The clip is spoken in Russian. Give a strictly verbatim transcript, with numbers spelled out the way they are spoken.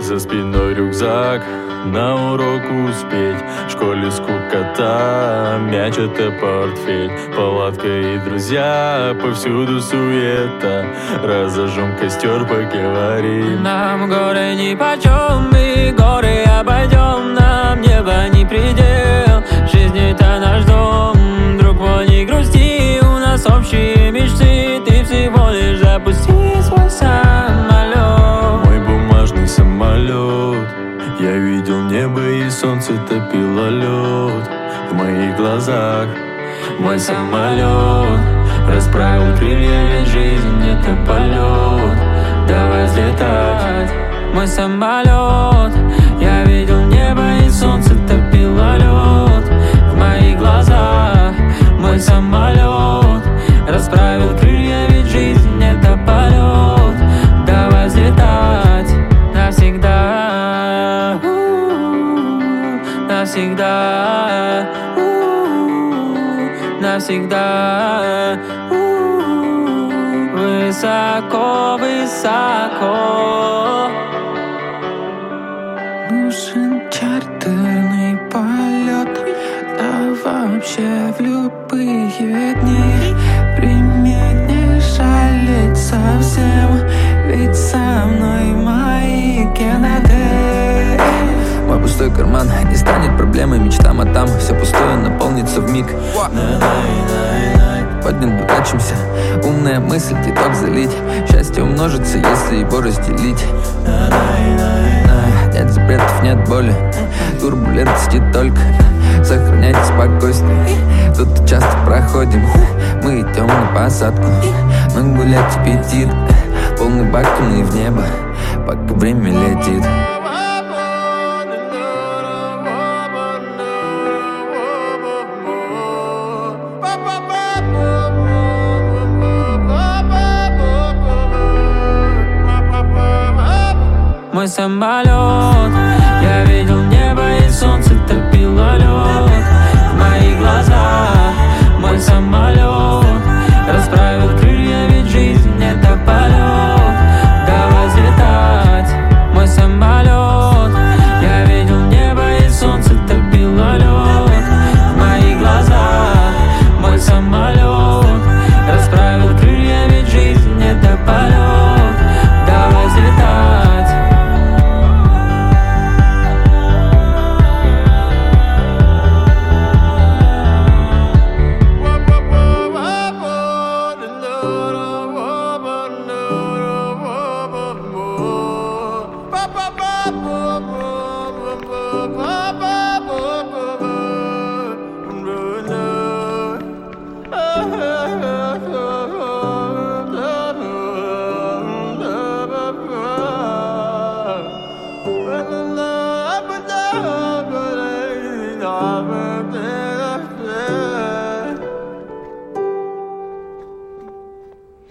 За спиной рюкзак, на урок успеть. В школе скукота, мяч это портфель. Палатка и друзья, повсюду суета. Разожжем костер, поговорим. Нам горы нипочем, мы горы обойдем. Нам небо не предел, жизнь это наш дом. Друг мой, не грусти, у нас общие мечты. Ты всего лишь запусти свой самолет. Мой бумажный самолет. Я видел небо и солнце топило лед. В моих глазах мой самолет расправил крылья, ведь жизнь это полет. Давай взлетать. Мой самолет. Я видел небо и солнце топило лед. В моих глазах мой самолет расправил крылья, ведь жизнь это полет. Давай взлетать навсегда, навсегда, навсегда. Высоко, высоко. Нужен чартерный полет, а вообще в любые дни. Пример не жалеть совсем, ведь со мной мои гены. Мой пустой карман не станет проблемой мечтам, а там все пустое наполнится вмиг. Поднят дурачимся, умная мысль, титок залить. Счастье умножится, если его разделить. Нет запретов, нет боли, турбулентности только. Сохраняйте спокойствие, тут часто проходим. Мы идем на посадку, но гулять аппетит. Полный бак, и в небо, пока время летит. Мой самолет. Я видел небо и солнце топило лед. В моих глазах мой самолет расправил крылья, ведь жизнь это полет. Давай взлетать. Мой самолет. Я видел небо и солнце топило лед. В моих глазах мой самолет расправил крылья, ведь жизнь это полет. Давай взлетать. Oh,